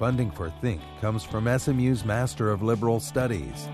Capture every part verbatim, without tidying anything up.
Funding for Think comes from S M U's Master of Liberal Studies.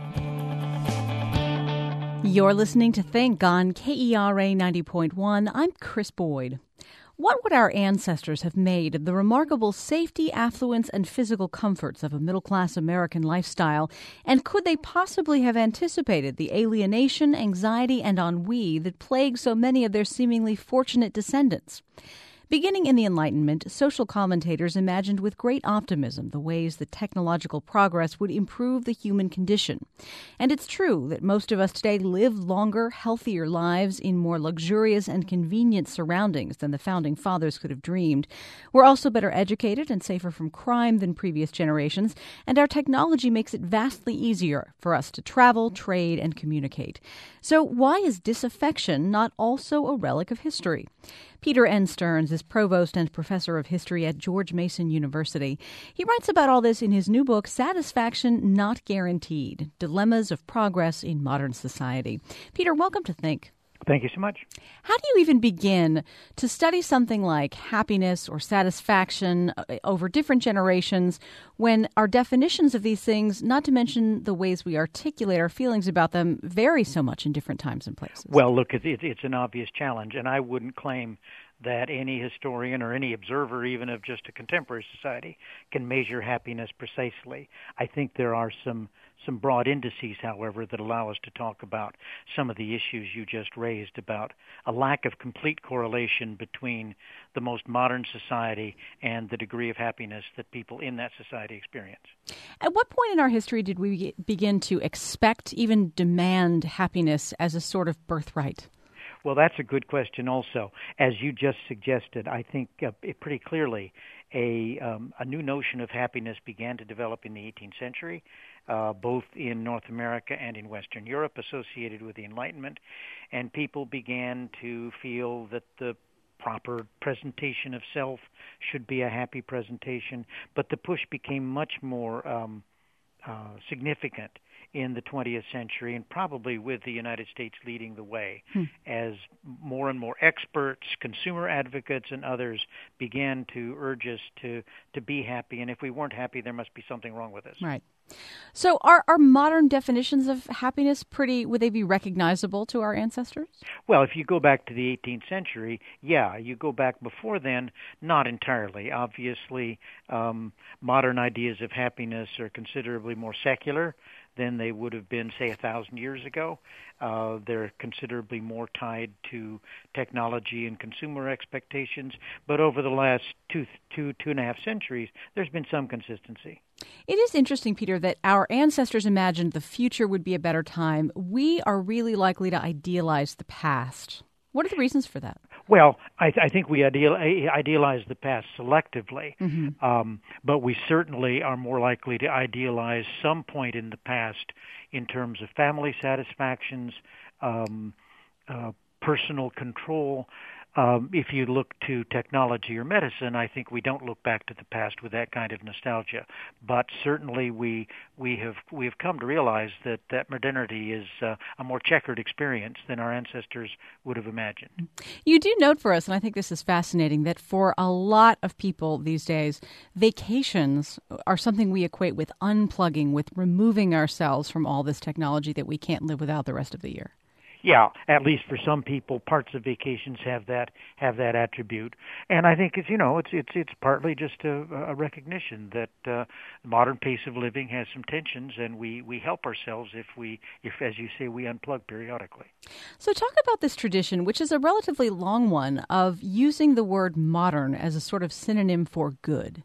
You're listening to Think on K E R A ninety point one. I'm Chris Boyd. What would our ancestors have made of the remarkable safety, affluence, and physical comforts of a middle-class American lifestyle? And could they possibly have anticipated the alienation, anxiety, and ennui that plague so many of their seemingly fortunate descendants? Beginning in the Enlightenment, social commentators imagined with great optimism the ways that technological progress would improve the human condition. And it's true that most of us today live longer, healthier lives in more luxurious and convenient surroundings than the founding fathers could have dreamed. We're also better educated and safer from crime than previous generations, and our technology makes it vastly easier for us to travel, trade, and communicate. So why is disaffection not also a relic of history? Peter N. Stearns is provost and professor of history at George Mason University. He writes about all this in his new book, Satisfaction Not Guaranteed: Dilemmas of Progress in Modern Society. Peter, welcome to Think. Thank you so much. How do you even begin to study something like happiness or satisfaction over different generations when our definitions of these things, not to mention the ways we articulate our feelings about them, vary so much in different times and places? Well, look, it's, it's an obvious challenge, and I wouldn't claim that any historian or any observer, even of just a contemporary society, can measure happiness precisely. I think there are some some broad indices, however, that allow us to talk about some of the issues you just raised about a lack of complete correlation between the most modern society and the degree of happiness that people in that society experience. At what point in our history did we begin to expect, even demand, happiness as a sort of birthright? Well, that's a good question also. As you just suggested, I think uh, it pretty clearly a, um, a new notion of happiness began to develop in the eighteenth century, uh, both in North America and in Western Europe, associated with the Enlightenment, and people began to feel that the proper presentation of self should be a happy presentation, but the push became much more um, uh, significant in the twentieth century, and probably with the United States leading the way, hmm. as more and more experts, consumer advocates, and others began to urge us to, to be happy. And if we weren't happy, there must be something wrong with us. Right. So are, are modern definitions of happiness pretty, would they be recognizable to our ancestors? Well, if you go back to the eighteenth century, yeah. You go back before then, not entirely. Obviously, um, modern ideas of happiness are considerably more secular than they would have been, say, a thousand years ago. Uh, they're considerably more tied to technology and consumer expectations. But over the last two, two, two and a half centuries, there's been some consistency. It is interesting, Peter, that our ancestors imagined the future would be a better time. We are really likely to idealize the past. What are the reasons for that? Well, I, th- I think we ideal- idealize the past selectively, mm-hmm. um, but we certainly are more likely to idealize some point in the past in terms of family satisfactions, um, uh, personal control. Um, if you look to technology or medicine, I think we don't look back to the past with that kind of nostalgia. But certainly, we we have we have come to realize that that modernity is uh, a more checkered experience than our ancestors would have imagined. You do note for us, and I think this is fascinating, that for a lot of people these days, vacations are something we equate with unplugging, with removing ourselves from all this technology that we can't live without the rest of the year. Yeah, at least for some people, parts of vacations have that have that attribute, and I think it's you know it's it's it's partly just a, a recognition that uh, the modern pace of living has some tensions, and we, we help ourselves if we if as you say we unplug periodically. So talk about this tradition, which is a relatively long one, of using the word modern as a sort of synonym for good.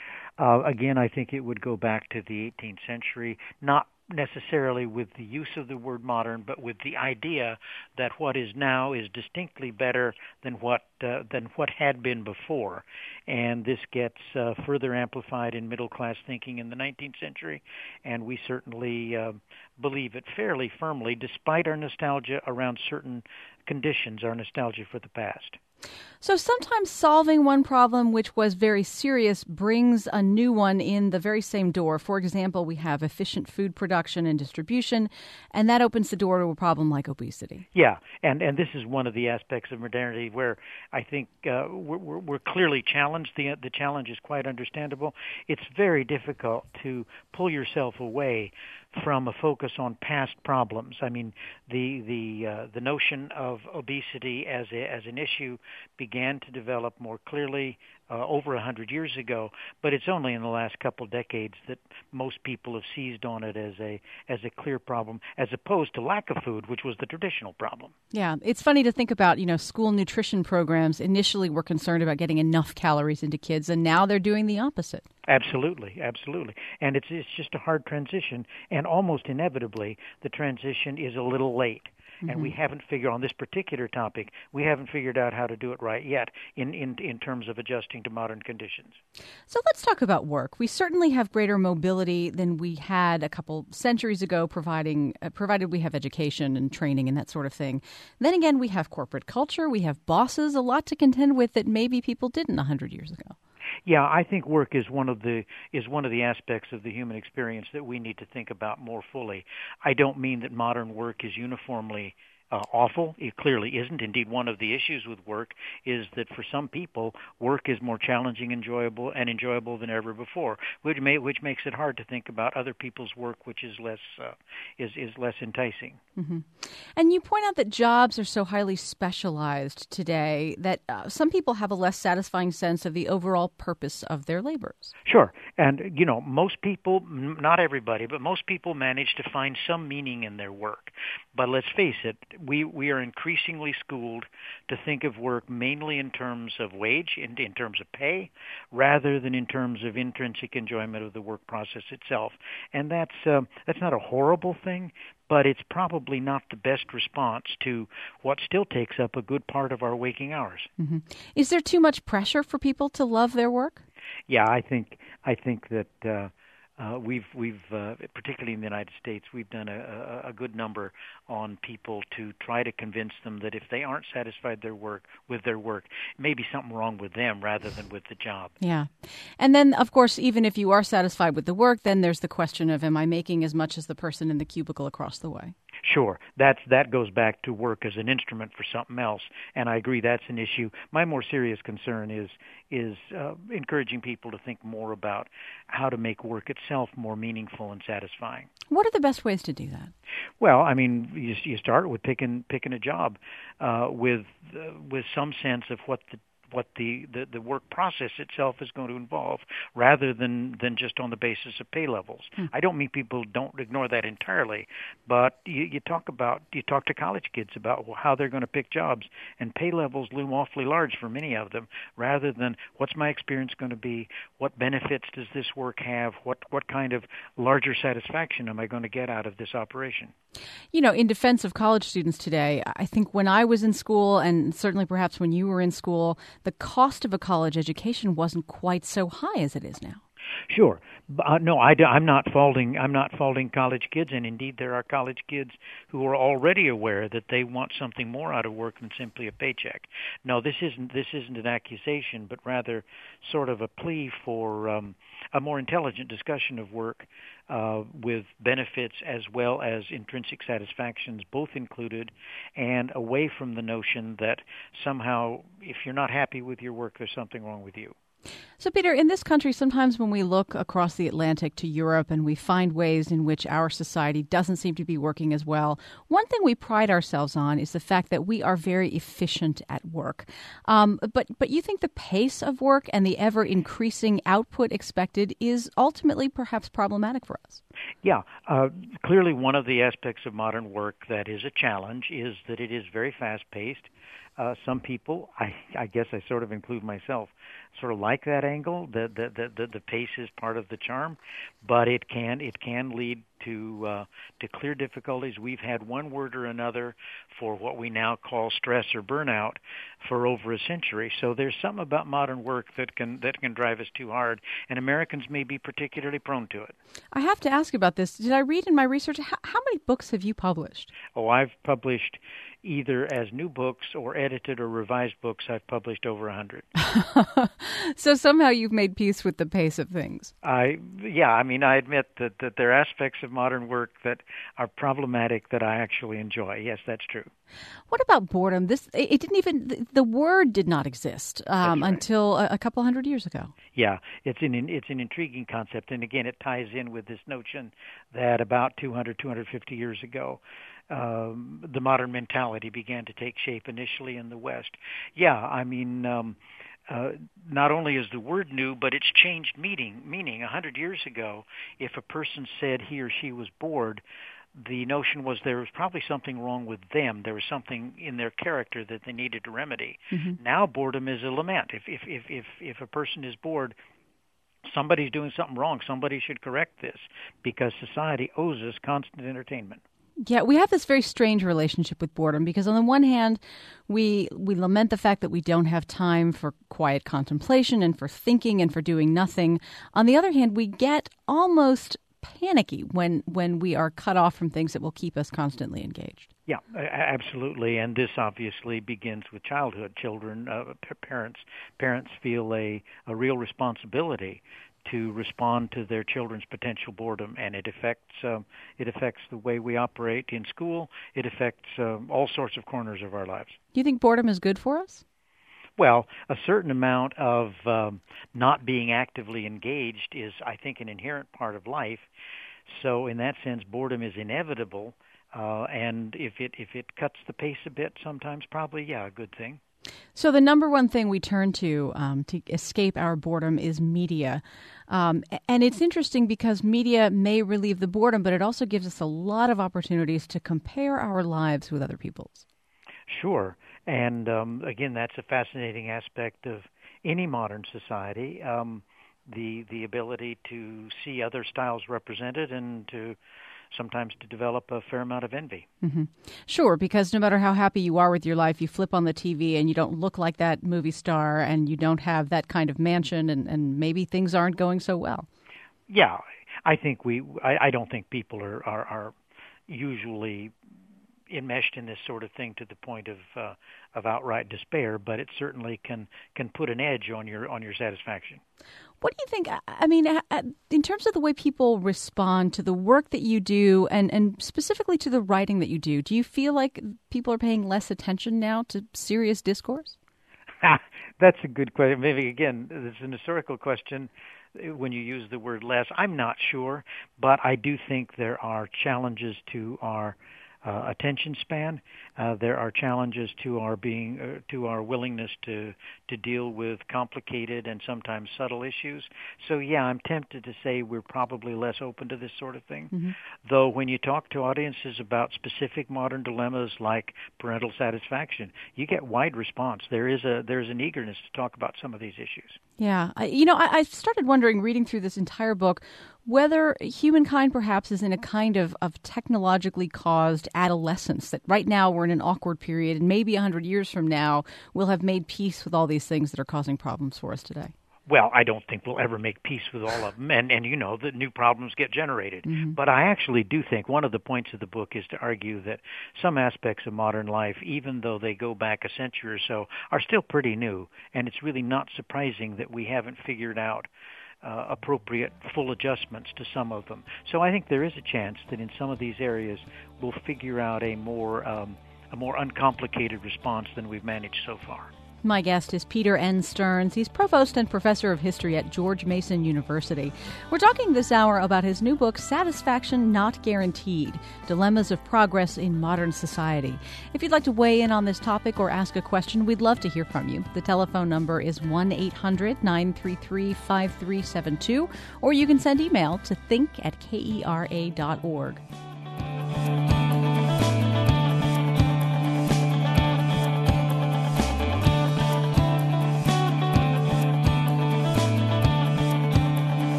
Uh, again, I think it would go back to the eighteenth century, not necessarily with the use of the word modern, but with the idea that what is now is distinctly better than what uh, than what had been before. And this gets uh, further amplified in middle-class thinking in the nineteenth century, and we certainly uh, believe it fairly firmly, despite our nostalgia around certain conditions, our nostalgia for the past. So sometimes solving one problem, which was very serious, brings a new one in the very same door. For example, we have efficient food production and distribution, and that opens the door to a problem like obesity. Yeah, and, and this is one of the aspects of modernity where I think uh, we're, we're clearly challenged. The, the challenge is quite understandable. It's very difficult to pull yourself away from a focus on past problems. I mean, the the uh, the notion of obesity as a, as an issue began to develop more clearly uh, over a hundred years ago, but it's only in the last couple of decades that most people have seized on it as a as a clear problem, as opposed to lack of food, which was the traditional problem. Yeah, it's funny to think about, you know, school nutrition programs initially were concerned about getting enough calories into kids, and now they're doing the opposite. Absolutely, absolutely. And it's it's just a hard transition, and almost inevitably the transition is a little late. Mm-hmm. And we haven't figured on this particular topic, we haven't figured out how to do it right yet in, in, in terms of adjusting to modern conditions. So let's talk about work. We certainly have greater mobility than we had a couple centuries ago, providing uh, provided we have education and training and that sort of thing. Then again, we have corporate culture, we have bosses, a lot to contend with that maybe people didn't a hundred years ago. Yeah, I think work is one of the is one of the aspects of the human experience that we need to think about more fully. I don't mean that modern work is uniformly Uh, awful. It clearly isn't. Indeed, one of the issues with work is that for some people, work is more challenging, enjoyable, and enjoyable than ever before, which may, which makes it hard to think about other people's work, which is less uh, is is less enticing. Mm-hmm. And you point out that jobs are so highly specialized today that uh, some people have a less satisfying sense of the overall purpose of their labors. Sure, and you know, most people, not everybody, but most people manage to find some meaning in their work. But let's face it. We we are increasingly schooled to think of work mainly in terms of wage, in, in terms of pay, rather than in terms of intrinsic enjoyment of the work process itself. And that's um, that's not a horrible thing, but it's probably not the best response to what still takes up a good part of our waking hours. Mm-hmm. Is there too much pressure for people to love their work? Yeah, I think I think that. Uh, Uh, we've, we've uh, particularly in the United States, we've done a, a, a good number on people to try to convince them that if they aren't satisfied their work with their work, maybe something wrong with them rather than with the job. Yeah. And then, of course, even if you are satisfied with the work, then there's the question of, am I making as much as the person in the cubicle across the way? Sure. That's, that goes back to work as an instrument for something else, and I agree that's an issue. My more serious concern is is uh, encouraging people to think more about how to make work itself more meaningful and satisfying. What are the best ways to do that? Well, I mean, you, you start with picking picking a job uh, with uh, with some sense of what the what the, the, the work process itself is going to involve, rather than, than just on the basis of pay levels. Hmm. I don't mean people don't ignore that entirely, but you, you talk about you talk to college kids about how they're going to pick jobs, and pay levels loom awfully large for many of them, rather than what's my experience going to be, what benefits does this work have, what, what kind of larger satisfaction am I going to get out of this operation. You know, in defense of college students today, I think when I was in school, and certainly perhaps when you were in school, the cost of a college education wasn't quite so high as it is now. Sure. Uh, no, I, I'm not faulting. I'm not faulting college kids, and indeed, there are college kids who are already aware that they want something more out of work than simply a paycheck. No, this isn't. This isn't an accusation, but rather sort of a plea for um, a more intelligent discussion of work, uh, with benefits as well as intrinsic satisfactions both included, and away from the notion that somehow, if you're not happy with your work, there's something wrong with you. So, Peter, in this country, sometimes when we look across the Atlantic to Europe and we find ways in which our society doesn't seem to be working as well, one thing we pride ourselves on is the fact that we are very efficient at work. Um, but, but you think the pace of work and the ever-increasing output expected is ultimately perhaps problematic for us? Yeah. Uh, clearly, one of the aspects of modern work that is a challenge is that it is very fast-paced. Uh, some people, I, I guess I sort of include myself, sort of like that angle. The the, the, the the pace is part of the charm, but it can it can lead to uh, to clear difficulties. We've had one word or another for what we now call stress or burnout for over a century. So there's something about modern work that can that can drive us too hard, and Americans may be particularly prone to it. I have to ask about this. Did I read in my research, how, how many books have you published? Oh, I've published either as new books or edited or revised books. I've published over a hundred. So somehow you've made peace with the pace of things. I yeah, I mean, I admit that, that there are aspects of modern work that are problematic that I actually enjoy. Yes, that's true. What about boredom? This it didn't even the word did not exist um, right. until a, a couple hundred years ago. Yeah, it's an it's an intriguing concept, and again, it ties in with this notion that about two hundred, two hundred fifty years ago, um, the modern mentality began to take shape initially in the West. Yeah, I mean. Um, Uh, not only is the word new, but it's changed meaning. Meaning, a hundred years ago, if a person said he or she was bored, the notion was there was probably something wrong with them. There was something in their character that they needed to remedy. Mm-hmm. Now, boredom is a lament. If if if if if a person is bored, somebody's doing something wrong. Somebody should correct this because society owes us constant entertainment. Yeah, we have this very strange relationship with boredom because on the one hand, we we lament the fact that we don't have time for quiet contemplation and for thinking and for doing nothing. On the other hand, we get almost panicky when, when we are cut off from things that will keep us constantly engaged. Yeah, absolutely, and this obviously begins with childhood. Children, uh, parents, parents feel a, a real responsibility to respond to their children's potential boredom, and it affects um, it affects the way we operate in school. It affects um, all sorts of corners of our lives. Do you think boredom is good for us? Well, a certain amount of um, not being actively engaged is, I think, an inherent part of life. So, in that sense, boredom is inevitable, uh, and if it if it cuts the pace a bit, sometimes probably yeah, a good thing. So the number one thing we turn to um, to escape our boredom is media. Um, and it's interesting because media may relieve the boredom, but it also gives us a lot of opportunities to compare our lives with other people's. Sure. And um, again, that's a fascinating aspect of any modern society, um, the the ability to see other styles represented and to sometimes to develop a fair amount of envy. Mm-hmm. Sure, because no matter how happy you are with your life, you flip on the T V and you don't look like that movie star and you don't have that kind of mansion and, and maybe things aren't going so well. Yeah, I think we, I, I don't think people are, are, are usually enmeshed in this sort of thing to the point of uh, of outright despair, but it certainly can can put an edge on your on your satisfaction. What do you think, I mean, in terms of the way people respond to the work that you do and, and specifically to the writing that you do, do you feel like people are paying less attention now to serious discourse? That's a good question. Maybe, again, it's an historical question when you use the word less. I'm not sure, but I do think there are challenges to our Uh, attention span. Uh, there are challenges to our being, uh, to our willingness to to deal with complicated and sometimes subtle issues. So yeah, I'm tempted to say we're probably less open to this sort of thing. Mm-hmm. Though when you talk to audiences about specific modern dilemmas like parental satisfaction, you get wide response. There is a there's an eagerness to talk about some of these issues. Yeah, I, you know, I, I started wondering, reading through this entire book, whether humankind perhaps is in a kind of, of technologically caused adolescence, that right now we're in an awkward period and maybe one hundred years from now we'll have made peace with all these things that are causing problems for us today. Well, I don't think we'll ever make peace with all of them, and, and you know, that new problems get generated. Mm-hmm. But I actually do think one of the points of the book is to argue that some aspects of modern life, even though they go back a century or so, are still pretty new, and it's really not surprising that we haven't figured out Uh, appropriate full adjustments to some of them. So I think there is a chance that in some of these areas we'll figure out a more um, a more uncomplicated response than we've managed so far. My guest is Peter N. Stearns. He's provost and professor of history at George Mason University. We're talking this hour about his new book, Satisfaction Not Guaranteed: Dilemmas of Progress in Modern Society. If you'd like to weigh in on this topic or ask a question, we'd love to hear from you. The telephone number is one eight hundred nine three three five three seven two, or you can send email to think at kera dot org.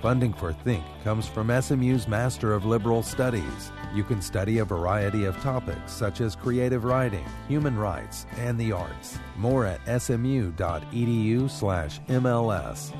Funding for Think comes from S M U's Master of Liberal Studies. You can study a variety of topics such as creative writing, human rights, and the arts. More at smu.edu slash MLS.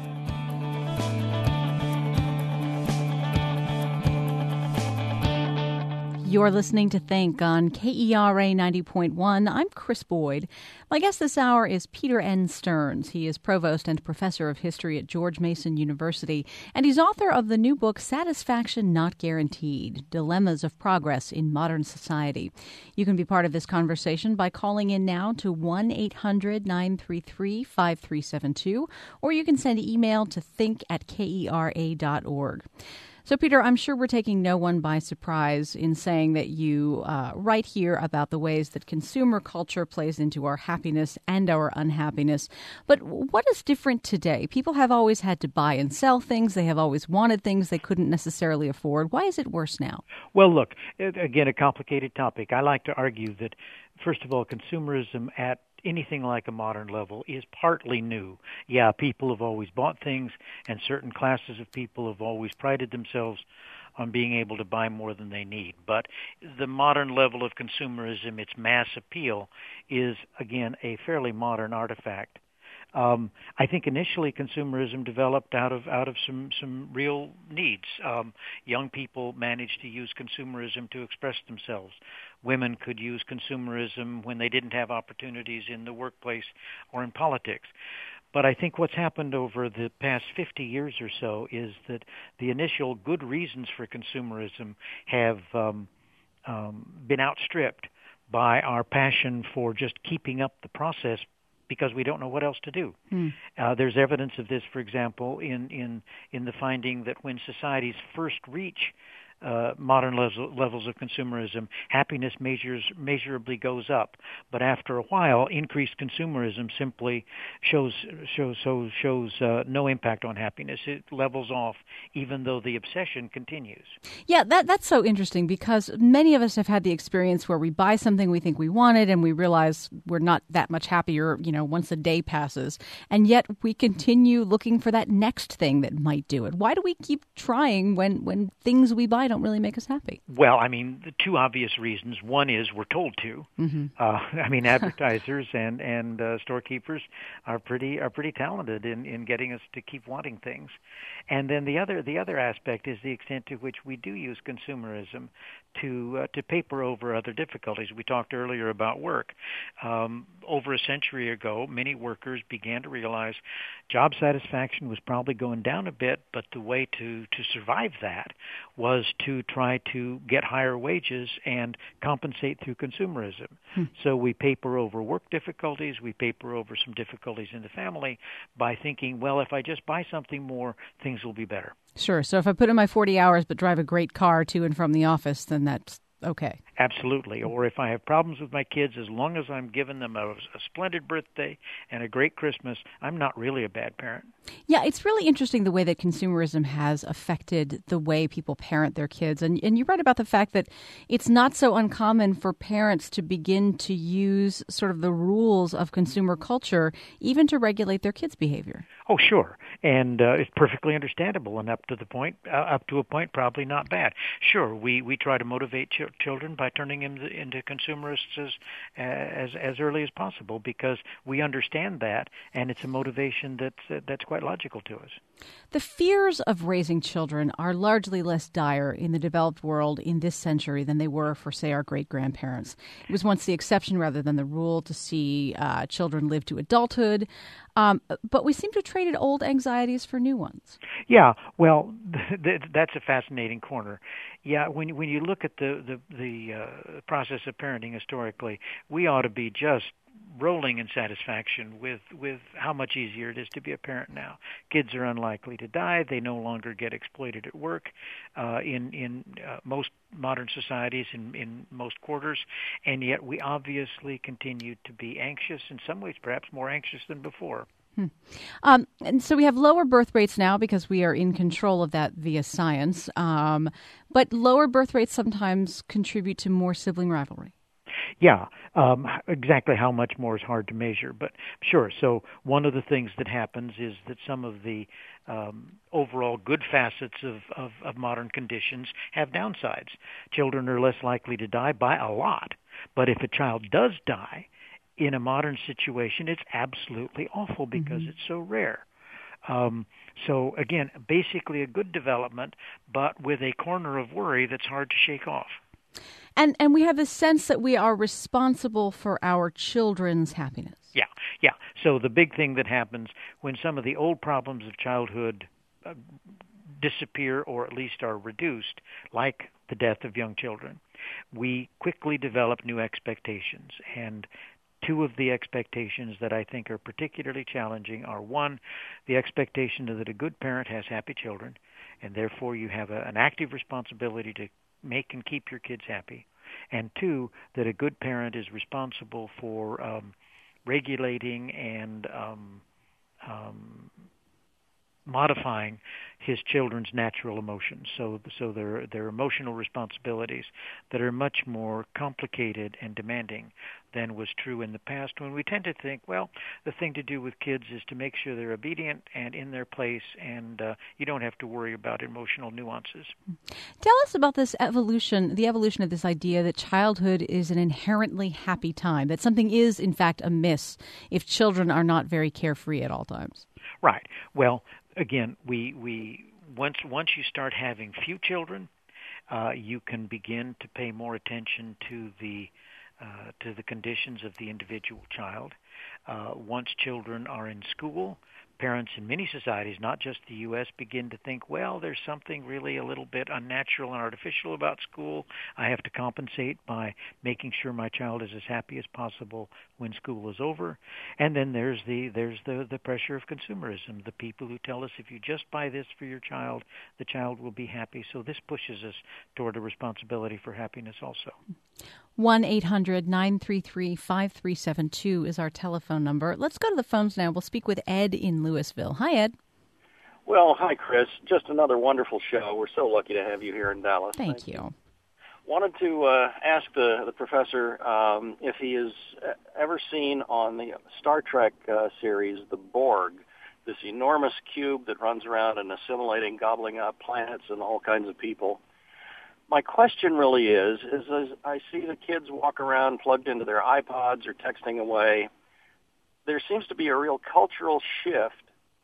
You're listening to Think on K E R A ninety point one. I'm Chris Boyd. My guest this hour is Peter N. Stearns. He is provost and professor of history at George Mason University, and he's author of the new book, Satisfaction Not Guaranteed, Dilemmas of Progress in Modern Society. You can be part of this conversation by calling in now to one eight hundred nine three three five three seven two, or you can send email to think at kera dot org. So, Peter, I'm sure we're taking no one by surprise in saying that you uh, write here about the ways that consumer culture plays into our happiness and our unhappiness. But what is different today? People have always had to buy and sell things. They have always wanted things they couldn't necessarily afford. Why is it worse now? Well, look, again, a complicated topic. I like to argue that, first of all, consumerism at anything like a modern level is partly new. Yeah, people have always bought things, and certain classes of people have always prided themselves on being able to buy more than they need. But the modern level of consumerism, its mass appeal, is, again, a fairly modern artifact. Um, I think initially consumerism developed out of out of some, some real needs. Um, young people managed to use consumerism to express themselves. Women could use consumerism when they didn't have opportunities in the workplace or in politics. But I think what's happened over the past fifty years or so is that the initial good reasons for consumerism have um, um, been outstripped by our passion for just keeping up the process because we don't know what else to do. Mm. Uh, there's evidence of this, for example, in, in, in the finding that when societies first reach Uh, modern levels, levels of consumerism, happiness measures measurably goes up. But after a while, increased consumerism simply shows shows shows, shows uh, no impact on happiness. It levels off, even though the obsession continues. Yeah, that that's so interesting because many of us have had the experience where we buy something we think we wanted and we realize we're not that much happier, you know, once a day passes, and yet we continue looking for that next thing that might do it. Why do we keep trying when when things we buy don't really make us happy? Well, I mean, the two obvious reasons. One is we're told to. Mm-hmm. Uh, I mean, advertisers and and uh, storekeepers are pretty are pretty talented in, in getting us to keep wanting things. And then the other the other aspect is the extent to which we do use consumerism to uh, to paper over other difficulties. We talked earlier about work. Um, over a century ago, many workers began to realize job satisfaction was probably going down a bit, but the way to, to survive that was to try to get higher wages and compensate through consumerism. Hmm. So we paper over work difficulties, we paper over some difficulties in the family by thinking, well, if I just buy something more, things will be better. Sure. So if I put in my forty hours but drive a great car to and from the office, then that's okay. Absolutely. Or if I have problems with my kids, as long as I'm giving them a, a splendid birthday and a great Christmas, I'm not really a bad parent. Yeah, it's really interesting the way that consumerism has affected the way people parent their kids. And, and you write about the fact that it's not so uncommon for parents to begin to use sort of the rules of consumer culture even to regulate their kids' behavior. Oh, sure. And uh, it's perfectly understandable and up to the point, uh, up to a point, probably not bad. Sure, we, we try to motivate ch- children by turning them into consumerists as, as as early as possible because we understand that, and it's a motivation that's uh, that's quite logical to us. The fears of raising children are largely less dire in the developed world in this century than they were for, say, our great-grandparents. It was once the exception rather than the rule to see uh, children live to adulthood, um, but we seem to have traded old anxieties for new ones. Yeah, well, th- th- that's a fascinating corner. Yeah, when when you look at the the, the uh, process of parenting historically, we ought to be just rolling in satisfaction with, with how much easier it is to be a parent now. Kids are unlikely to die. They no longer get exploited at work uh, in, in uh, most modern societies, in, in most quarters, and yet we obviously continue to be anxious, in some ways perhaps more anxious than before. Hmm. Um, and so we have lower birth rates now because we are in control of that via science, um, but lower birth rates sometimes contribute to more sibling rivalry. Yeah, um, exactly how much more is hard to measure, but sure. So one of the things that happens is that some of the um, overall good facets of, of, of modern conditions have downsides. Children are less likely to die by a lot, but if a child does die in a modern situation, it's absolutely awful because mm-hmm. it's so rare. Um, so again, basically a good development, but with a corner of worry that's hard to shake off. And and we have a sense that we are responsible for our children's happiness. Yeah, yeah. So the big thing that happens when some of the old problems of childhood uh, disappear or at least are reduced, like the death of young children, we quickly develop new expectations. And two of the expectations that I think are particularly challenging are, one, the expectation that a good parent has happy children, and therefore you have a, an active responsibility to make and keep your kids happy, and two, that a good parent is responsible for um, regulating and um, um, modifying his children's natural emotions. So, so there, there are emotional responsibilities that are much more complicated and demanding than was true in the past, when we tend to think, well, the thing to do with kids is to make sure they're obedient and in their place, and uh, you don't have to worry about emotional nuances. Tell us about this evolution, the evolution of this idea that childhood is an inherently happy time, that something is, in fact, amiss if children are not very carefree at all times. Right. Well, again, we we once once you start having few children, uh, you can begin to pay more attention to the uh, to the conditions of the individual child. Uh, once children are in school, parents in many societies, not just the U S, begin to think, well, there's something really a little bit unnatural and artificial about school. I have to compensate by making sure my child is as happy as possible when school is over. And then there's the there's the, the pressure of consumerism, the people who tell us if you just buy this for your child, the child will be happy. So this pushes us toward a responsibility for happiness also. one eight hundred nine three three five three seven two is our telephone number. Let's go to the phones now. We'll speak with Ed in Louisville. Hi, Ed. Well, hi, Chris. Just another wonderful show. We're so lucky to have you here in Dallas. Thank, Thank you. you. Wanted to uh, ask the, the professor um, if he has ever seen on the Star Trek uh, series the Borg, this enormous cube that runs around and assimilating, gobbling up planets and all kinds of people. My question really is, is as I see the kids walk around plugged into their iPods or texting away, there seems to be a real cultural shift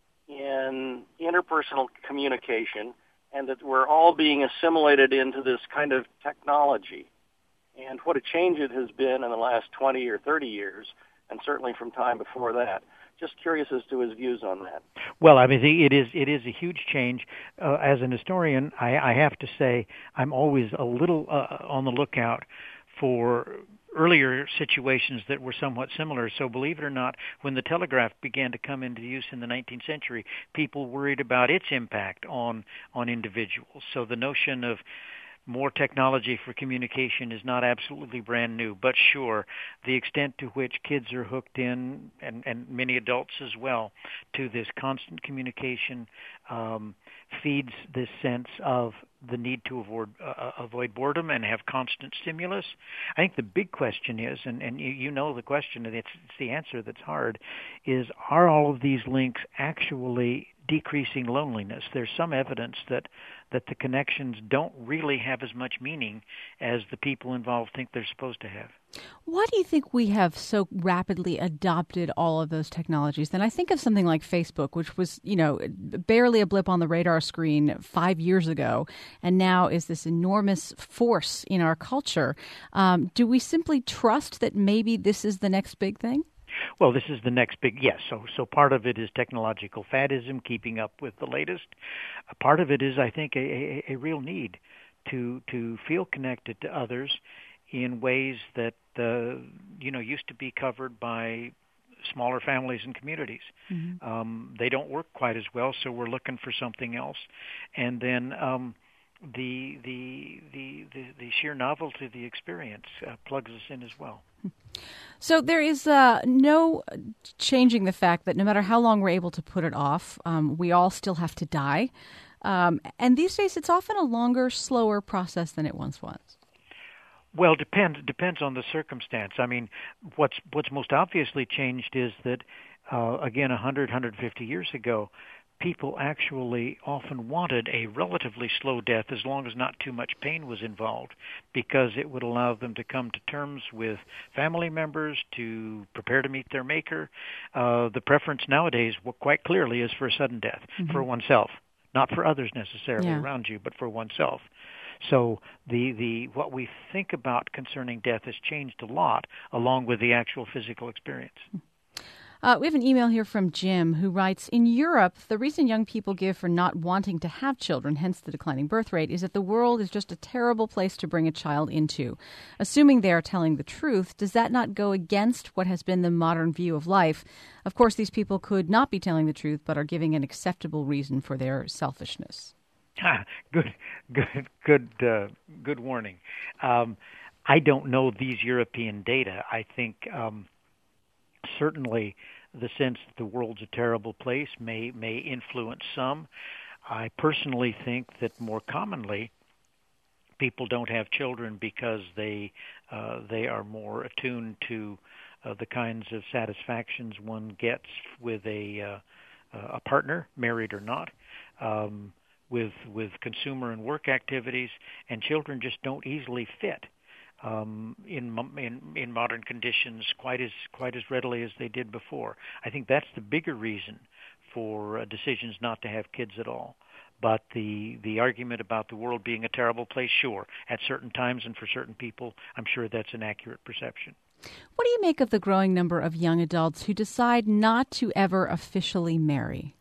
in interpersonal communication, and that we're all being assimilated into this kind of technology. And what a change it has been in the last twenty or thirty years, and certainly from time before that. Just curious as to his views on that. Well, I mean, it is it is a huge change. Uh, as an historian, I, I have to say I'm always a little uh, on the lookout for earlier situations that were somewhat similar. So believe it or not, when the telegraph began to come into use in the nineteenth century, people worried about its impact on on individuals. So the notion of more technology for communication is not absolutely brand new, but sure, the extent to which kids are hooked in, and, and many adults as well, to this constant communication um, feeds this sense of the need to avoid, uh, avoid boredom and have constant stimulus. I think the big question is, and, and you, you know the question, and it's, it's the answer that's hard, is are all of these links actually decreasing loneliness? There's some evidence that that the connections don't really have as much meaning as the people involved think they're supposed to have. Why do you think we have so rapidly adopted all of those technologies? Then I think of something like Facebook, which was, you know, barely a blip on the radar screen five years ago, and now is this enormous force in our culture. Um, do we simply trust that maybe this is the next big thing? Well, this is the next big, yes. So so part of it is technological faddism, keeping up with the latest. A part of it is, I think, a, a, a real need to to feel connected to others in ways that, uh, you know, used to be covered by smaller families and communities. Mm-hmm. Um, they don't work quite as well, so we're looking for something else. And then um, the, the, the, the, the sheer novelty of the experience uh, plugs us in as well. So there is uh, no changing the fact that no matter how long we're able to put it off, um, we all still have to die. Um, and these days, it's often a longer, slower process than it once was. Well, depends depends on the circumstance. I mean, what's what's most obviously changed is that, uh, again, one hundred, one hundred fifty years ago, people actually often wanted a relatively slow death as long as not too much pain was involved, because it would allow them to come to terms with family members, to prepare to meet their maker. Uh, the preference nowadays, well, quite clearly, is for a sudden death, mm-hmm. for oneself, not for others necessarily yeah. around you, but for oneself. So the, the what we think about concerning death has changed a lot, along with the actual physical experience. Uh, we have an email here from Jim who writes, in Europe, the reason young people give for not wanting to have children, hence the declining birth rate, is that the world is just a terrible place to bring a child into. Assuming they are telling the truth, does that not go against what has been the modern view of life? Of course, these people could not be telling the truth, but are giving an acceptable reason for their selfishness. Ah, good, good, good, uh, good warning. Um, I don't know these European data. I think um, certainly the sense that the world's a terrible place may may influence some. I personally think that more commonly, people don't have children because they uh, they are more attuned to uh, the kinds of satisfactions one gets with a uh, a partner, married or not. Um, with with consumer and work activities, and children just don't easily fit um, in, in in modern conditions quite as quite as readily as they did before. I think that's the bigger reason for uh, decisions not to have kids at all. But the the argument about the world being a terrible place, sure, at certain times and for certain people, I'm sure that's an accurate perception. What do you make of the growing number of young adults who decide not to ever officially marry?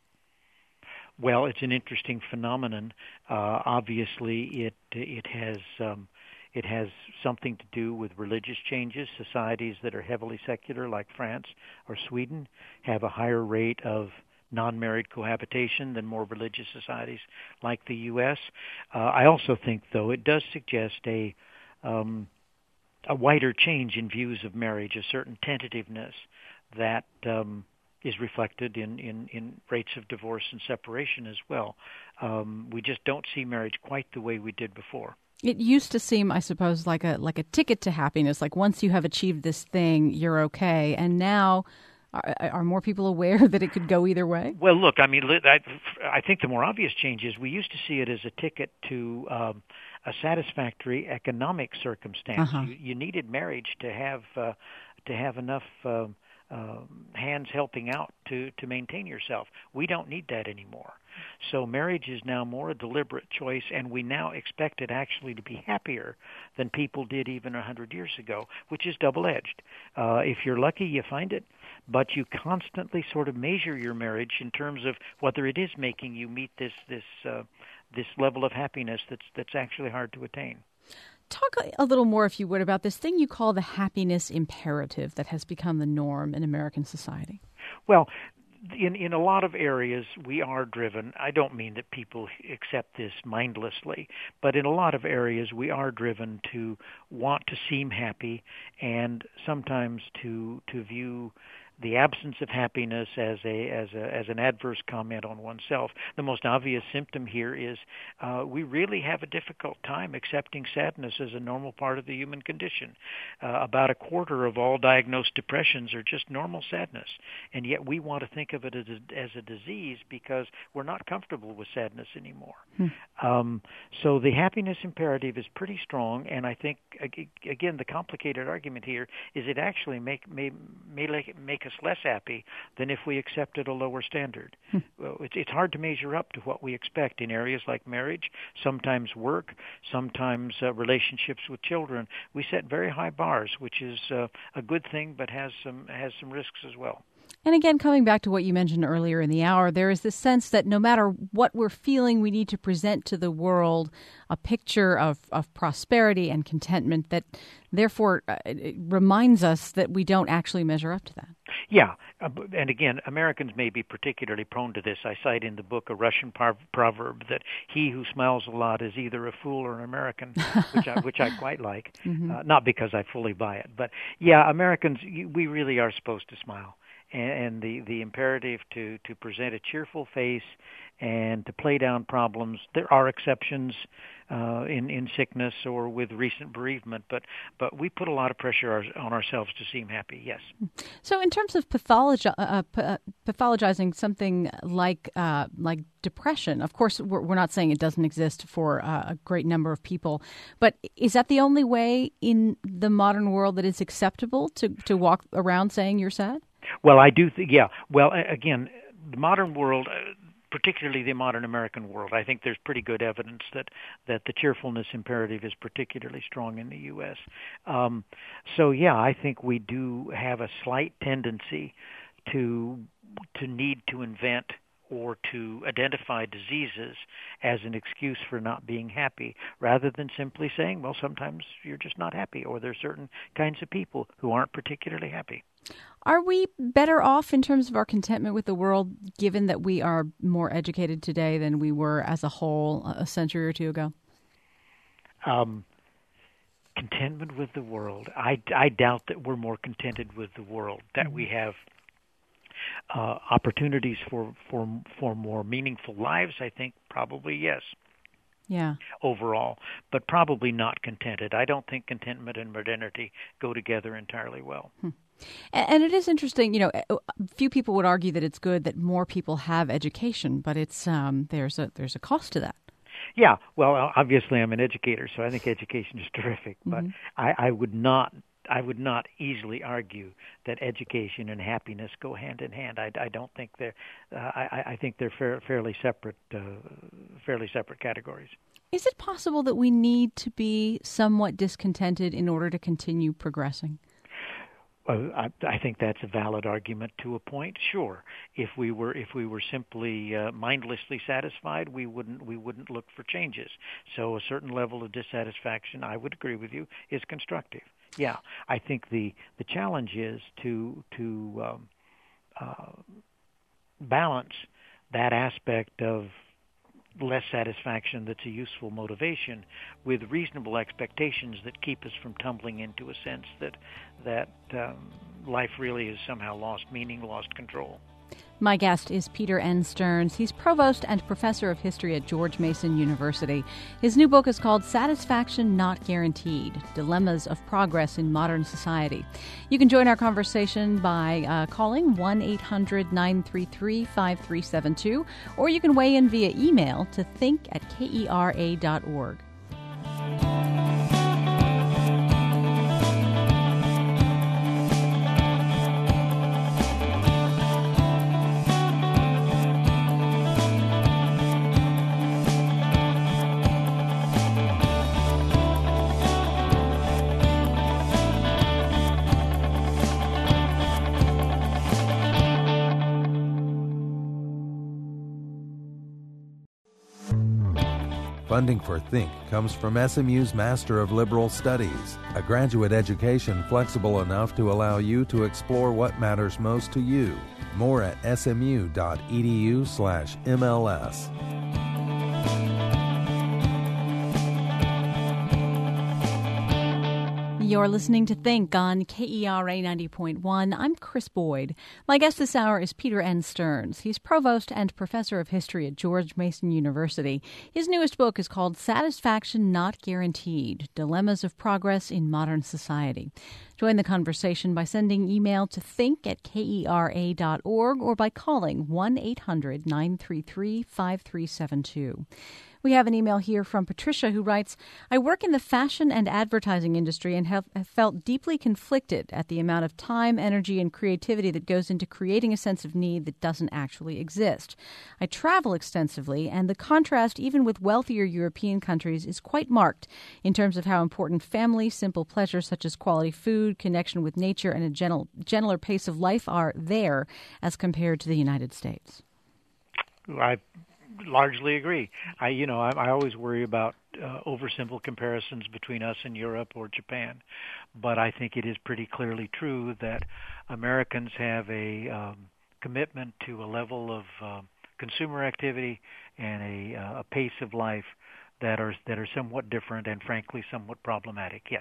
Well, it's an interesting phenomenon. Uh, obviously, it it has um, it has something to do with religious changes. Societies that are heavily secular, like France or Sweden, have a higher rate of non-married cohabitation than more religious societies like the U S. Uh, I also think, though, it does suggest a um, a wider change in views of marriage, a certain tentativeness that Um, is reflected in, in, in rates of divorce and separation as well. Um, we just don't see marriage quite the way we did before. It used to seem, I suppose, like a like a ticket to happiness. Like once you have achieved this thing, you're okay. And now, are, are more people aware that it could go either way? Well, look, I mean, I, I think the more obvious change is we used to see it as a ticket to um, a satisfactory economic circumstance. Uh-huh. You, you needed marriage to have uh, to have enough Um, Uh, hands helping out to, to maintain yourself. We don't need that anymore. So marriage is now more a deliberate choice, and we now expect it actually to be happier than people did even one hundred years ago, which is double-edged. Uh, if you're lucky, you find it, but you constantly sort of measure your marriage in terms of whether it is making you meet this this uh, this level of happiness that's that's actually hard to attain. Talk a little more, if you would, about this thing you call the happiness imperative that has become the norm in American society. Well, in in a lot of areas, we are driven. I don't mean that people accept this mindlessly, but in a lot of areas, we are driven to want to seem happy and sometimes to to view the absence of happiness as a as a as an adverse comment on oneself. The most obvious symptom here is uh, we really have a difficult time accepting sadness as a normal part of the human condition. Uh, about a quarter of all diagnosed depressions are just normal sadness, and yet we want to think of it as a, as a disease because we're not comfortable with sadness anymore. Hmm. Um, so the happiness imperative is pretty strong, and I think again the complicated argument here is it actually make may may make us less happy than if we accepted a lower standard. Hmm. Well, it's, it's hard to measure up to what we expect in areas like marriage, sometimes work, sometimes uh, relationships with children. We set very high bars, which is uh, a good thing, but has some has some risks as well. And again, coming back to what you mentioned earlier in the hour, there is this sense that no matter what we're feeling, we need to present to the world a picture of, of prosperity and contentment that therefore uh, it reminds us that we don't actually measure up to that. Yeah, uh, and again, Americans may be particularly prone to this. I cite in the book a Russian par- proverb that he who smiles a lot is either a fool or an American, which I, which I quite like, mm-hmm. uh, not because I fully buy it. But yeah, Americans, we really are supposed to smile. and, and the, the imperative to, to present a cheerful face and to play down problems. There are exceptions uh, in, in sickness or with recent bereavement, but, but we put a lot of pressure our, on ourselves to seem happy, yes. So in terms of pathologi- uh, uh, pathologizing something like uh, like depression, of course, we're, we're not saying it doesn't exist for uh, a great number of people, but is that the only way in the modern world that it's acceptable to, to walk around saying you're sad? Well, I do think, yeah. Well, again, the modern world, particularly the modern American world, I think there's pretty good evidence that, that the cheerfulness imperative is particularly strong in the U S. Um, so, yeah, I think we do have a slight tendency to to need to invent or to identify diseases as an excuse for not being happy, rather than simply saying, well, sometimes you're just not happy, or there's certain kinds of people who aren't particularly happy. Are we better off in terms of our contentment with the world, given that we are more educated today than we were as a whole a century or two ago? Um, contentment with the world. I, I doubt that we're more contented with the world, that mm-hmm. we have uh, opportunities for, for, for more meaningful lives. I think probably yes. Yeah. Overall, but probably not contented. I don't think contentment and modernity go together entirely well. Hmm. And it is interesting, you know, few people would argue that it's good that more people have education, but it's um, there's a there's a cost to that. Yeah, well, obviously I'm an educator, so I think education is terrific, but mm-hmm. I, I would not I would not easily argue that education and happiness go hand in hand. I, I don't think they're uh, I, I think they're fair, fairly separate uh, fairly separate categories. Is it possible that we need to be somewhat discontented in order to continue progressing? Uh, I, I think that's a valid argument to a point. Sure, if we were if we were simply uh, mindlessly satisfied, we wouldn't we wouldn't look for changes. So a certain level of dissatisfaction, I would agree with you, is constructive. Yeah, I think the the challenge is to to um, uh, balance that aspect of less satisfaction that's a useful motivation with reasonable expectations that keep us from tumbling into a sense that that um, life really is somehow lost meaning, lost control. My guest is Peter N. Stearns. He's provost and professor of history at George Mason University. His new book is called Satisfaction Not Guaranteed: Dilemmas of Progress in Modern Society. You can join our conversation by uh, calling one eight hundred nine three three five three seven two, or you can weigh in via email to think at kera dot org. Funding for Think comes from S M U's Master of Liberal Studies, a graduate education flexible enough to allow you to explore what matters most to you. More at smu.edu slash MLS. You're listening to Think on K E R A ninety point one. I'm Chris Boyd. My guest this hour is Peter N. Stearns. He's provost and professor of history at George Mason University. His newest book is called Satisfaction Not Guaranteed: Dilemmas of Progress in Modern Society. Join the conversation by sending email to think at kera dot org or by calling one eight hundred nine three three five three seven two. We have an email here from Patricia who writes, I work in the fashion and advertising industry and have, have felt deeply conflicted at the amount of time, energy, and creativity that goes into creating a sense of need that doesn't actually exist. I travel extensively, and the contrast, even with wealthier European countries, is quite marked in terms of how important family, simple pleasures such as quality food, connection with nature, and a gentle, gentler pace of life are there as compared to the United States. I largely agree. I, you know, I, I always worry about uh, oversimple comparisons between us and Europe or Japan, but I think it is pretty clearly true that Americans have a um, commitment to a level of uh, consumer activity and a, uh, a pace of life that are that are somewhat different and, frankly, somewhat problematic. Yes.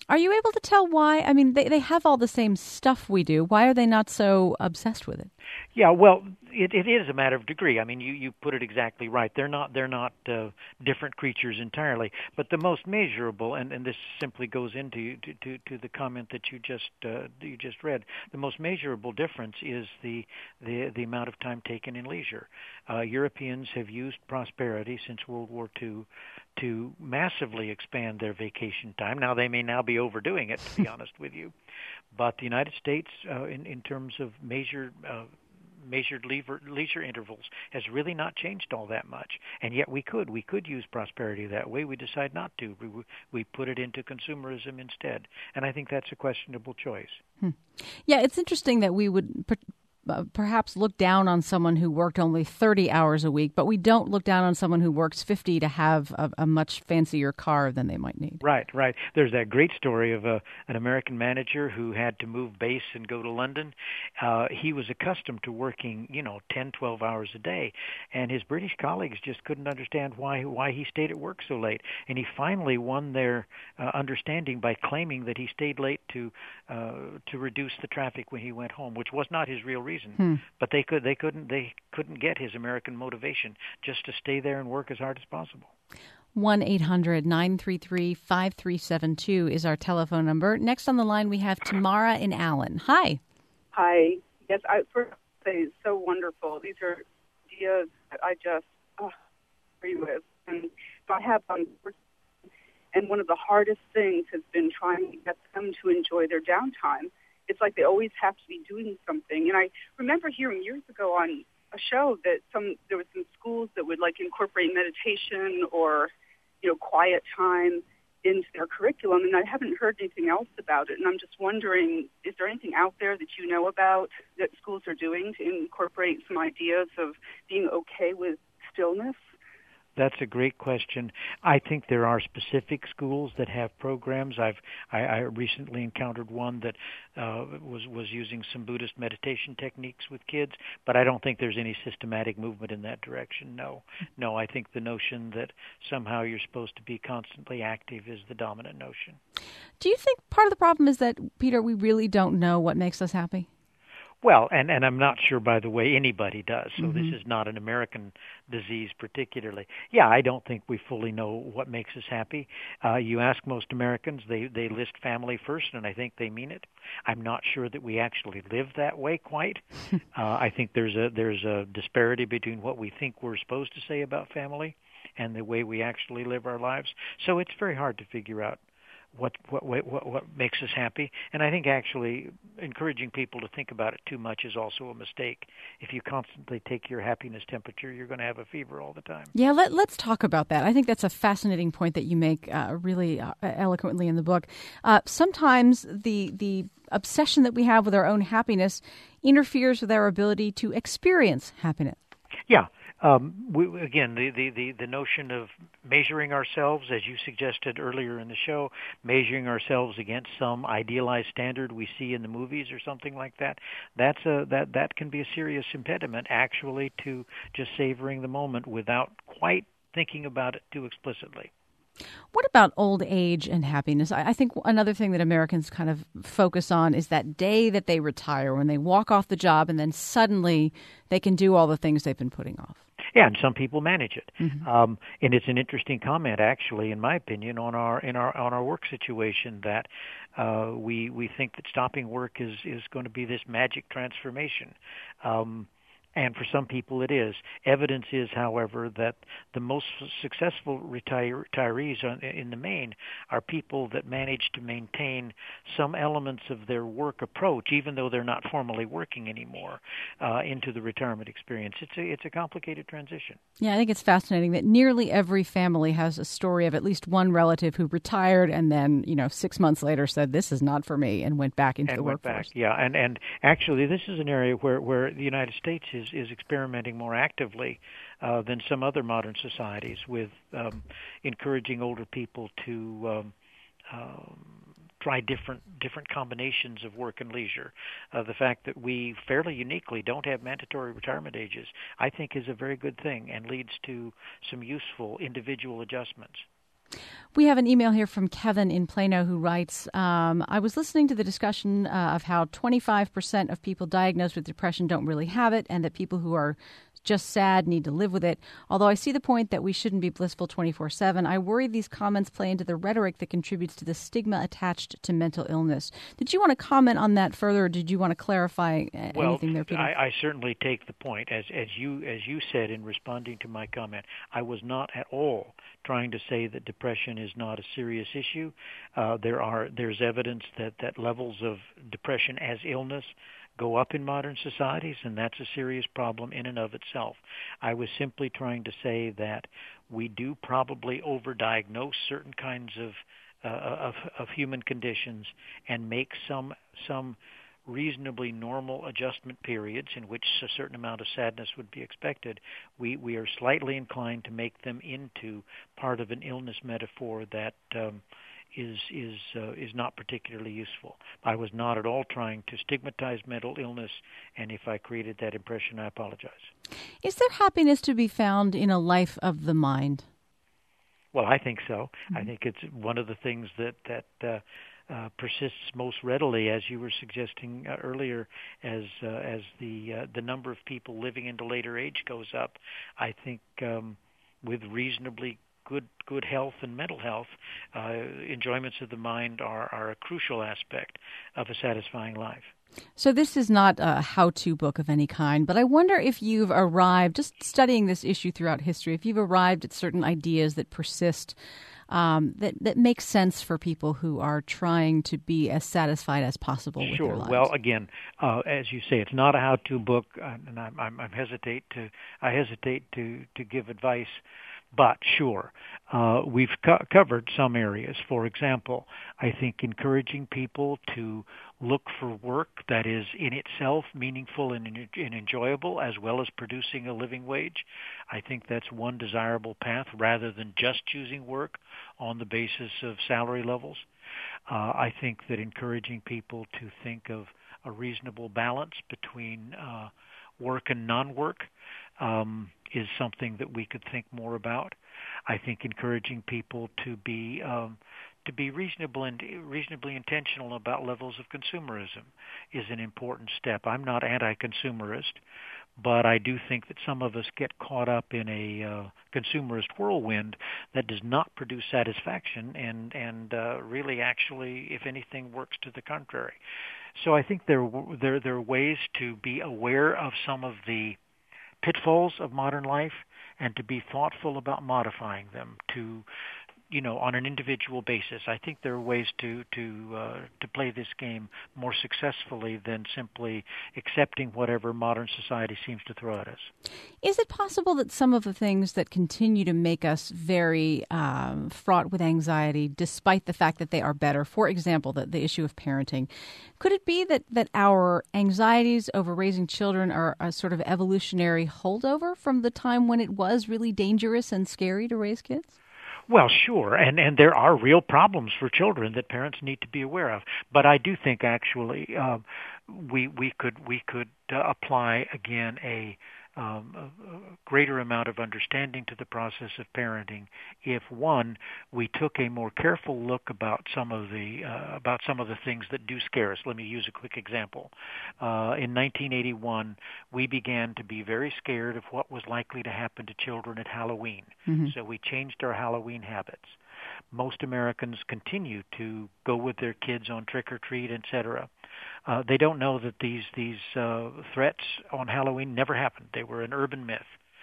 Are you able to tell why? I mean, they, they have all the same stuff we do. Why are they not so obsessed with it? Yeah, well, it, it is a matter of degree. I mean, you, you put it exactly right. They're not they're not uh, different creatures entirely. But the most measurable, and, and this simply goes into to, to, to the comment that you just uh, you just read. The most measurable difference is the the, the amount of time taken in leisure. Uh, Europeans have used prosperity since World War Two to massively expand their vacation time. Now, they may now be overdoing it, to be honest with you. But the United States, uh, in, in terms of measured, uh, measured leisure, leisure intervals, has really not changed all that much. And yet we could. We could use prosperity that way. We decide not to. We, we put it into consumerism instead. And I think that's a questionable choice. Hmm. Yeah, it's interesting that we would per- uh, perhaps look down on someone who worked only thirty hours a week, but we don't look down on someone who works fifty to have a, a much fancier car than they might need. Right, right. There's that great story of a, an American manager who had to move base and go to London. Uh, he was accustomed to working, you know, ten, twelve hours a day, and his British colleagues just couldn't understand why why he stayed at work so late. And he finally won their uh, understanding by claiming that he stayed late to uh, to reduce the traffic when he went home, which was not his real reason. Hmm. But they could they couldn't they couldn't get his American motivation just to stay there and work as hard as possible. one eight hundred nine three three five three seven two is our telephone number. Next on the line, we have Tamara in Allen. Hi. Hi. Yes, I first say it's so wonderful. These are ideas that I just oh, agree with. And so I have um, and one of the hardest things has been trying to get them to enjoy their downtime. It's like they always have to be doing something. And I remember hearing years ago on a show that some there were some schools that would like incorporate meditation or, you know, quiet time into their curriculum, and I haven't heard anything else about it. And I'm just wondering, is there anything out there that you know about that schools are doing to incorporate some ideas of being okay with stillness? That's a great question. I think there are specific schools that have programs. I've I, I recently encountered one that uh, was was using some Buddhist meditation techniques with kids, but I don't think there's any systematic movement in that direction. No, no. I think the notion that somehow you're supposed to be constantly active is the dominant notion. Do you think part of the problem is that, Peter, we really don't know what makes us happy? Well, and, and I'm not sure, by the way, anybody does. So mm-hmm. This is not an American disease particularly. Yeah, I don't think we fully know what makes us happy. Uh, you ask most Americans, they, they list family first, and I think they mean it. I'm not sure that we actually live that way quite. uh, I think there's a there's a disparity between what we think we're supposed to say about family and the way we actually live our lives. So it's very hard to figure out What, what what what makes us happy. And I think actually encouraging people to think about it too much is also a mistake. If you constantly take your happiness temperature, you're going to have a fever all the time. Yeah, let, let's talk about that. I think that's a fascinating point that you make uh, really uh, eloquently in the book. Uh, sometimes the the obsession that we have with our own happiness interferes with our ability to experience happiness. Yeah. Um, we, again, the, the, the, the notion of measuring ourselves, as you suggested earlier in the show, measuring ourselves against some idealized standard we see in the movies or something like that, that's a, that, that can be a serious impediment, actually, to just savoring the moment without quite thinking about it too explicitly. What about old age and happiness? I think another thing that Americans kind of focus on is that day that they retire, when they walk off the job and then suddenly they can do all the things they've been putting off. Yeah, and some people manage it. Mm-hmm. Um, and it's an interesting comment, actually, in my opinion, on our in our on our work situation that uh, we we think that stopping work is is going to be this magic transformation. Um, And for some people it is. Evidence is, however, that the most successful retire- retirees in the main are people that manage to maintain some elements of their work approach, even though they're not formally working anymore, uh, into the retirement experience. It's a, it's a complicated transition. Yeah, I think it's fascinating that nearly every family has a story of at least one relative who retired and then, you know, six months later said, this is not for me, and went back into and the went workforce. Back. Yeah, and, and actually this is an area where, where the United States is is experimenting more actively uh, than some other modern societies with um, encouraging older people to um, um, try different different combinations of work and leisure. Uh, the fact that we fairly uniquely don't have mandatory retirement ages, I think, is a very good thing and leads to some useful individual adjustments. We have an email here from Kevin in Plano who writes, um, I was listening to the discussion uh, of how twenty-five percent of people diagnosed with depression don't really have it, and that people who are just sad need to live with it. Although I see the point that we shouldn't be blissful twenty-four seven, I worry these comments play into the rhetoric that contributes to the stigma attached to mental illness. Did you want to comment on that further, or did you want to clarify uh, well, anything there, Peter? I, I certainly take the point. As, as, you, as you said in responding to my comment, I was not at all trying to say that depression is not a serious issue. Uh, there are there's evidence that, that levels of depression as illness go up in modern societies, and that's a serious problem in and of itself. I was simply trying to say that we do probably overdiagnose certain kinds of uh, of, of human conditions and make some some reasonably normal adjustment periods in which a certain amount of sadness would be expected. We we are slightly inclined to make them into part of an illness metaphor that um, is is uh, is not particularly useful. I was not at all trying to stigmatize mental illness, and if I created that impression, I apologize. Is there happiness to be found in a life of the mind? Well, I think so. Mm-hmm. I think it's one of the things that that uh, uh, persists most readily, as you were suggesting uh, earlier, as uh, as the uh, the number of people living into later age goes up. I think um, with reasonably good good health and mental health, uh, enjoyments of the mind are, are a crucial aspect of a satisfying life. So this is not a how-to book of any kind, but I wonder if you've arrived, just studying this issue throughout history, if you've arrived at certain ideas that persist, um, that, that make sense for people who are trying to be as satisfied as possible with sure. their lives. Well, again, uh, as you say, it's not a how-to book, and I, I, I hesitate to I hesitate to, to give advice. But sure, uh, we've co- covered some areas. For example, I think encouraging people to look for work that is in itself meaningful and, and enjoyable, as well as producing a living wage. I think that's one desirable path, rather than just choosing work on the basis of salary levels. Uh, I think that encouraging people to think of a reasonable balance between uh, work and non-work um, is something that we could think more about. I think encouraging people to be um, to be reasonable and reasonably intentional about levels of consumerism is an important step. I'm not anti-consumerist, but I do think that some of us get caught up in a uh, consumerist whirlwind that does not produce satisfaction and and uh, really actually, if anything, works to the contrary. So I think there there there are ways to be aware of some of the pitfalls of modern life and to be thoughtful about modifying them to, you know, on an individual basis. I think there are ways to to uh, to play this game more successfully than simply accepting whatever modern society seems to throw at us. Is it possible that some of the things that continue to make us very um, fraught with anxiety, despite the fact that they are better, for example, the, the issue of parenting, could it be that, that our anxieties over raising children are a sort of evolutionary holdover from the time when it was really dangerous and scary to raise kids? Well, sure, and and there are real problems for children that parents need to be aware of. But I do think actually um, we we could we could uh, apply again a, um, a, a greater amount of understanding to the process of parenting if, one, we took a more careful look about some of the uh, about some of the things that do scare us. Let me use a quick example. Uh, in nineteen eighty-one, we began to be very scared of what was likely to happen to children at Halloween. Mm-hmm. So we changed our Halloween habits. Most Americans continue to go with their kids on trick-or-treat, et cetera. Uh, they don't know that these these uh, threats on Halloween never happened. They were an urban myth.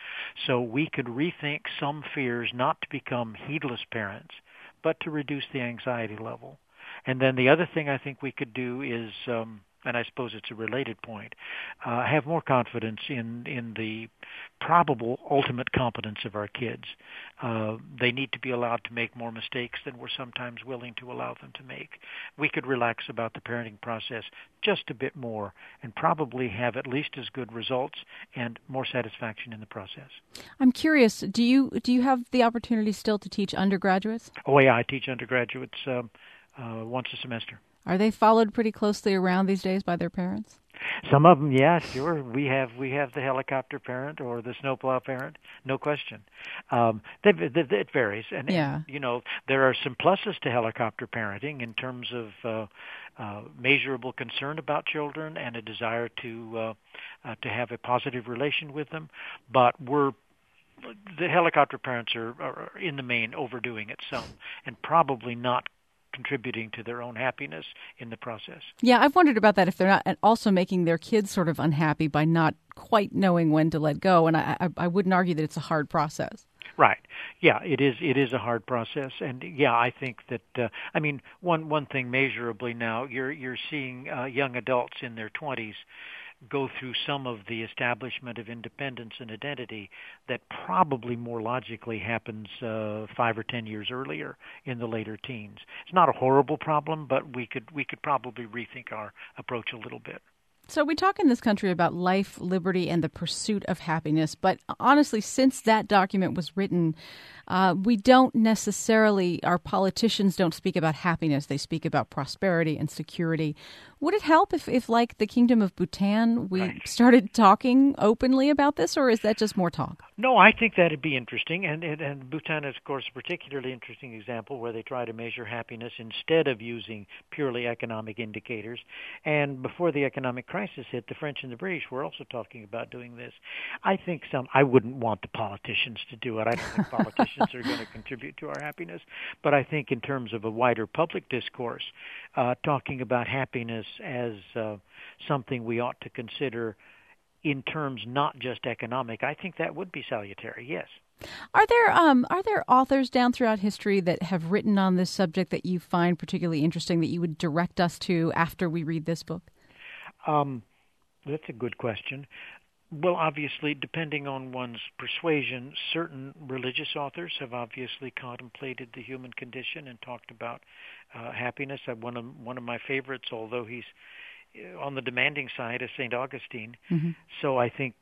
So we could rethink some fears not to become heedless parents, but to reduce the anxiety level. And then the other thing I think we could do is, um, and I suppose it's a related point, uh, have more confidence in, in the probable ultimate competence of our kids. Uh, they need to be allowed to make more mistakes than we're sometimes willing to allow them to make. We could relax about the parenting process just a bit more and probably have at least as good results and more satisfaction in the process. I'm curious, do you do you have the opportunity still to teach undergraduates? Oh, yeah, I teach undergraduates um, uh, once a semester. Are they followed pretty closely around these days by their parents? Some of them, yeah, sure. We have we have the helicopter parent or the snowplow parent, no question. Um, they, they, it varies, and, yeah. and you know there are some pluses to helicopter parenting in terms of uh, uh, measurable concern about children and a desire to uh, uh, to have a positive relation with them. But we're the helicopter parents are, are in the main overdoing it some, and probably not contributing to their own happiness in the process. Yeah, I've wondered about that, if they're not also making their kids sort of unhappy by not quite knowing when to let go. And I, I, I wouldn't argue that it's a hard process. Right. Yeah, it is. It is a hard process, and yeah, I think that. Uh, I mean, one one thing measurably now, you're you're seeing uh, young adults in their twenties go through some of the establishment of independence and identity that probably more logically happens uh, five or ten years earlier in the later teens. It's not a horrible problem, but we could we could probably rethink our approach a little bit. So we talk in this country about life, liberty, and the pursuit of happiness. But honestly, since that document was written, uh, we don't necessarily, our politicians don't speak about happiness. They speak about prosperity and security. Would it help if, if like the Kingdom of Bhutan, we right. started talking openly about this, or is that just more talk? No, I think that'd be interesting. And, and, and Bhutan is, of course, a particularly interesting example where they try to measure happiness instead of using purely economic indicators. And before the economic crisis hit, the French and the British were also talking about doing this. I think some, I wouldn't want the politicians to do it. I don't think politicians are going to contribute to our happiness. But I think in terms of a wider public discourse, uh, talking about happiness as uh, something we ought to consider in terms not just economic, I think that would be salutary, yes. Are there um, are there authors down throughout history that have written on this subject that you find particularly interesting that you would direct us to after we read this book? Um, that's a good question. Well, obviously, depending on one's persuasion, certain religious authors have obviously contemplated the human condition and talked about uh, happiness. Uh, one of one of my favorites, although he's on the demanding side, is Saint Augustine. Mm-hmm. So I think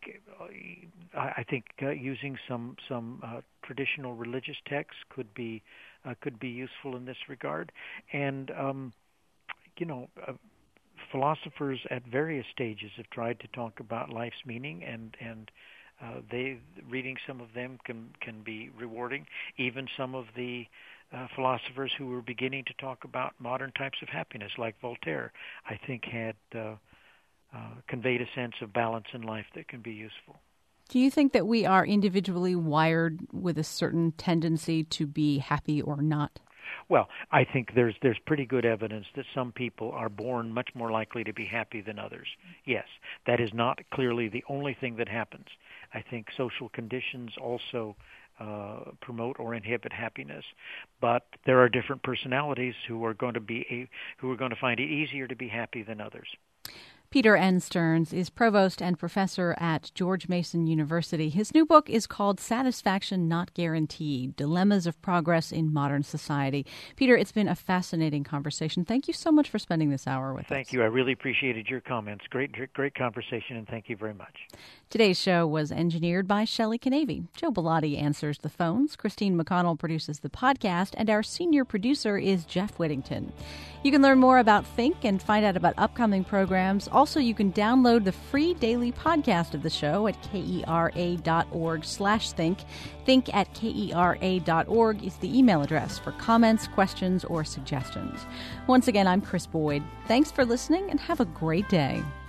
uh, I think uh, using some some uh, traditional religious texts could be uh, could be useful in this regard, and um, you know. Uh, Philosophers at various stages have tried to talk about life's meaning, and and uh, they reading some of them can can be rewarding. Even some of the uh, philosophers who were beginning to talk about modern types of happiness, like Voltaire, I think had uh, uh, conveyed a sense of balance in life that can be useful. Do you think that we are individually wired with a certain tendency to be happy or not? Well, I think there's there's pretty good evidence that some people are born much more likely to be happy than others. Yes, that is not clearly the only thing that happens. I think social conditions also uh, promote or inhibit happiness, but there are different personalities who are going to be a, who are going to find it easier to be happy than others. Peter N. Stearns is provost and professor at George Mason University. His new book is called Satisfaction Not Guaranteed, Dilemmas of Progress in Modern Society. Peter, it's been a fascinating conversation. Thank you so much for spending this hour with thank us. Thank you. I really appreciated your comments. Great, great conversation, and thank you very much. Today's show was engineered by Shelley Canavy. Joe Bellotti answers the phones. Christine McConnell produces the podcast, and our senior producer is Jeff Whittington. You can learn more about Think and find out about upcoming programs. Also, you can download the free daily podcast of the show at kera.org slash think. Think at kera dot org is the email address for comments, questions, or suggestions. Once again, I'm Chris Boyd. Thanks for listening and have a great day.